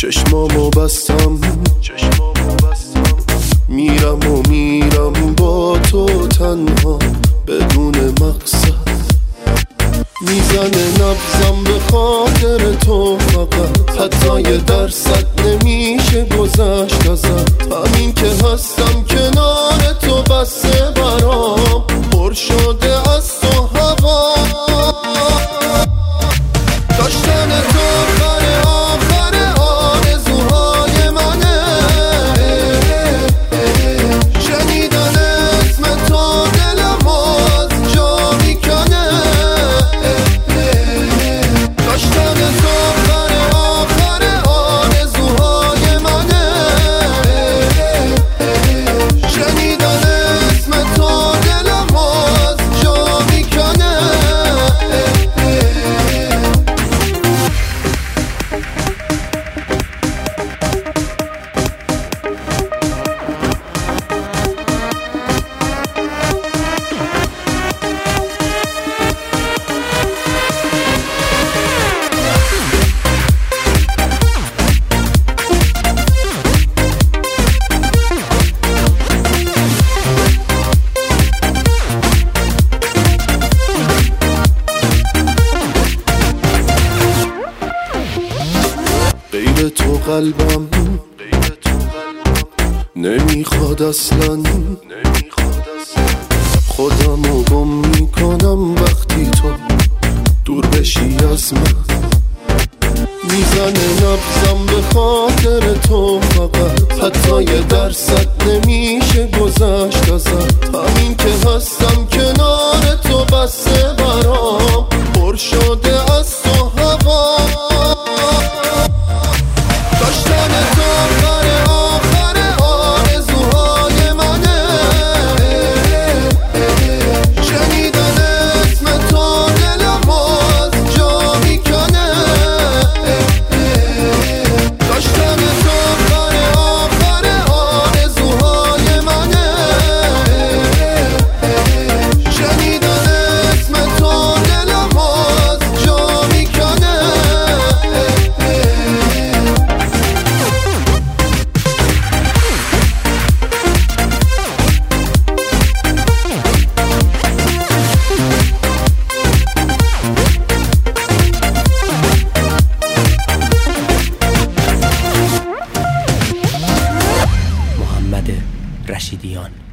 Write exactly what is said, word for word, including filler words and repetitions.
چشمامو بستم میرم و میرم با تو تنها بدون مقصد، میزنه نبضم به خاطر تو فقط، حتی یه درصد نمیشه گذشت ازت. همین که هستم کنار تو بسه برام، پر شده از تو هوا. داشتن تو آخر آخر آرزوهای منه، شنیدن اسم تو دلم از جا میکنه. داشتن تو آخر آخر آرزوهای منه، شنیدن اسم تو دلم از جا میکنه. غیر تو قلبم نمیخواد اصلا، خودمو گم میکنم وقتی تو دور بشی از من. میزنه نبضم به خاطر تو فقط، حتی یه درصد نمیشه گذشت ازت. همین که هستم کنار تو بسه برام، پر شده از تو هوا. داشتن تو آخر آخر آرزوهای منه، شنیدن اسم تو دلم از جا میکنه. داشتن تو آخر آخر آرزوهای منه، شنیدن اسم تو دلم از جا میکنه. محمد رشیدیان.